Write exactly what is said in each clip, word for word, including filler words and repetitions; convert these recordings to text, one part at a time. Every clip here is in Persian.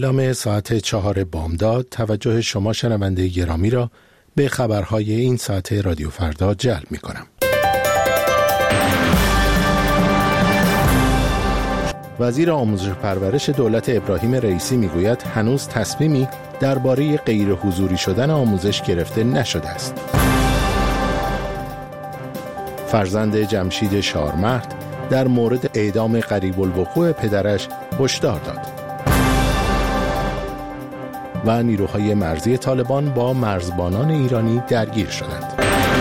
اعلام ساعت چهار بامداد توجه شما شنونده گرامی را به خبرهای این ساعت رادیو فردا جلب می کنم. وزیر آموزش و پرورش دولت ابراهیم رئیسی میگوید هنوز تصمیمی درباره غیر حضوری شدن آموزش گرفته نشده است. فرزند جمشید شارمهد در مورد اعدام قریب الوقوع پدرش هشدار داد. و نیروهای مرزی طالبان با مرزبانان ایرانی درگیر شدند.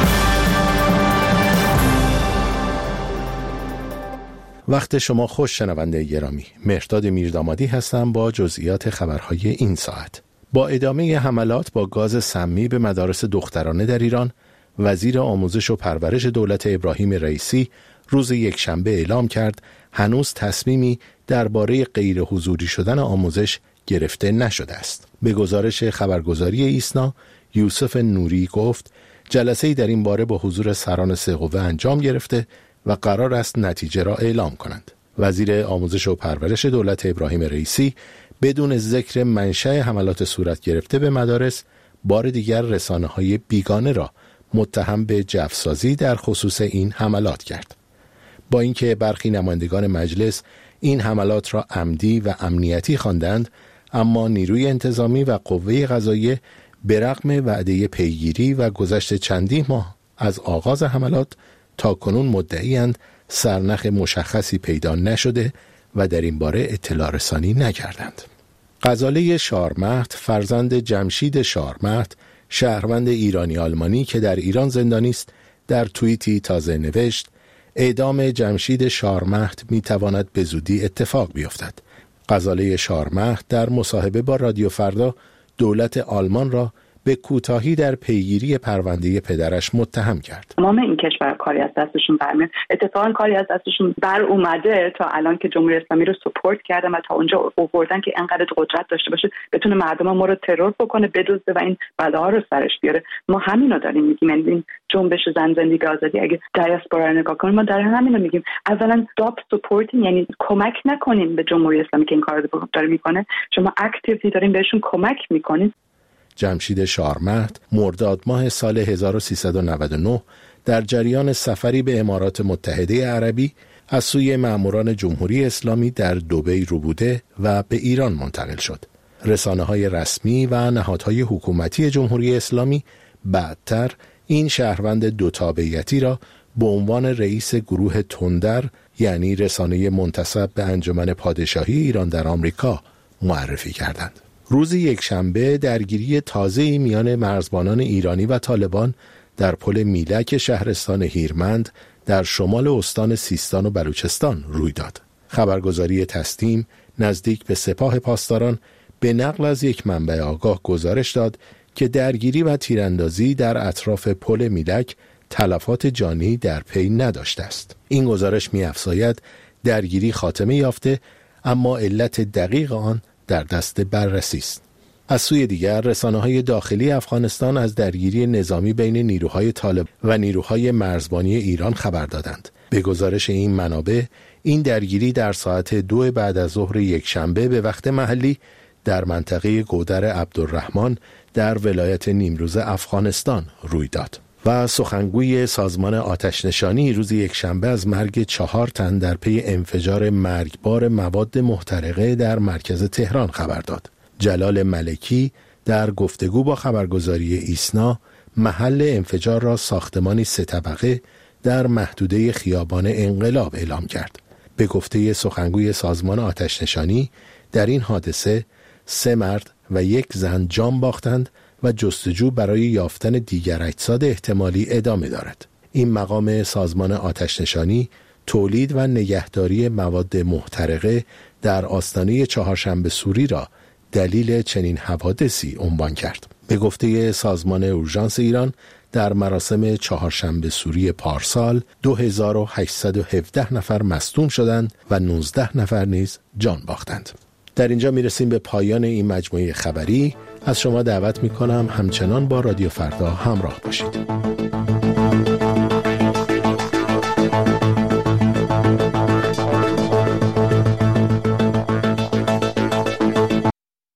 وقت شما خوش شنونده گرامی. مهرداد میردامادی هستم با جزئیات خبرهای این ساعت. با ادامه حملات با گاز سمی به مدارس دخترانه در ایران، وزیر آموزش و پرورش دولت ابراهیم رئیسی روز یکشنبه اعلام کرد هنوز تصمیمی درباره غیر حضوری شدن آموزش گرفته نشده است. به گزارش خبرگزاری ایسنا، یوسف نوری گفت جلسه‌ای در این باره با حضور سران سه قوه انجام گرفته و قرار است نتیجه را اعلام کنند. وزیر آموزش و پرورش دولت ابراهیم رئیسی بدون ذکر منشأ حملات صورت گرفته به مدارس، بار دیگر رسانه‌های بیگانه را متهم به جفسازی در خصوص این حملات کرد. با اینکه برخی نمایندگان مجلس این حملات را عمدی و امنیتی خواندند، اما نیروی انتظامی و قوه قضاییه به رغم وعده پیگیری و گذشت چندین ماه از آغاز حملات تا کنون مدعی‌اند سرنخ مشخصی پیدا نشده و در این باره اطلاع رسانی نکردند. غزاله شارمهد، فرزند جمشید شارمهد، شهروند ایرانی آلمانی که در ایران زندانی است، در توییتی تازه نوشت اعدام جمشید شارمهد میتواند به زودی اتفاق بیفتد. غزاله شارمهد در مصاحبه با رادیو فردا دولت آلمان را به کوتاهی در پیگیری پرونده پدرش متهم کرد. تمام این کشور کاری از دستشون برمیاد. اتفاقا کاری از دستشون بر اومده تا الان که جمهوری اسلامی رو سپورت کردن و تا اونجا آوردن که انقدر قدرت داشته باشه بتونه مردم ما رو ترور بکنه، بدزده و این بلاها رو سرش بیاره. ما همین رو داریم میگیم. این جنبش زن زندگی آزادی اگه دیاسپورا رو نگاه کنیم ما داریم همین رو میگیم. اولا stop supporting، یعنی کمک نکنین به جمهوری اسلامی که این کارو داره میکنه. شما اکتیولی دارین بهشون کمک میکنین. جمشید شارمهد مرداد ماه سال هزار و سیصد و نود و نه در جریان سفری به امارات متحده عربی از سوی ماموران جمهوری اسلامی در دبی ربوده و به ایران منتقل شد. رسانه‌های رسمی و نهادهای حکومتی جمهوری اسلامی بعدتر این شهروند دو تابعیتی را به عنوان رئیس گروه تندر، یعنی رسانه منتسب به انجمن پادشاهی ایران در آمریکا، معرفی کردند. روز یکشنبه درگیری تازه‌ای میان مرزبانان ایرانی و طالبان در پل میلک شهرستان هیرمند در شمال استان سیستان و بلوچستان روی داد. خبرگزاری تسنیم نزدیک به سپاه پاسداران به نقل از یک منبع آگاه گزارش داد که درگیری و تیراندازی در اطراف پل میلک تلفات جانی در پی نداشته است. این گزارش می‌افزاید درگیری خاتمه یافته، اما علت دقیق آن در دست بررسی است. از سوی دیگر رسانه‌های داخلی افغانستان از درگیری نظامی بین نیروهای طالب و نیروهای مرزبانی ایران خبر دادند. به گزارش این منابع این درگیری در ساعت دو بعد از ظهر یکشنبه به وقت محلی در منطقه گودر عبدالرحمن در ولایت نیمروز افغانستان روی داد. و سخنگوی سازمان آتش‌نشانی روز یکشنبه از مرگ چهار تن در پی انفجار مرگبار مواد محترقه در مرکز تهران خبر داد. جلال ملکی در گفتگو با خبرگزاری ایسنا محل انفجار را ساختمانی سه طبقه در محدوده خیابان انقلاب اعلام کرد. به گفته سخنگوی سازمان آتش‌نشانی در این حادثه سه مرد و یک زن جان باختند و جستجو برای یافتن دیگر اجساد احتمالی ادامه دارد. این مقام سازمان آتش‌نشانی تولید و نگهداری مواد محترقه در آستانه چهارشنبه سوری را دلیل چنین حوادثی عنوان کرد. به گفته سازمان اورژانس ایران در مراسم چهارشنبه سوری پارسال دو هزار و هشتصد و هفده نفر مصدوم شدند و نوزده نفر نیز جان باختند. در اینجا میرسیم به پایان این مجموعه خبری. از شما دعوت میکنم همچنان با رادیو فردا همراه باشید.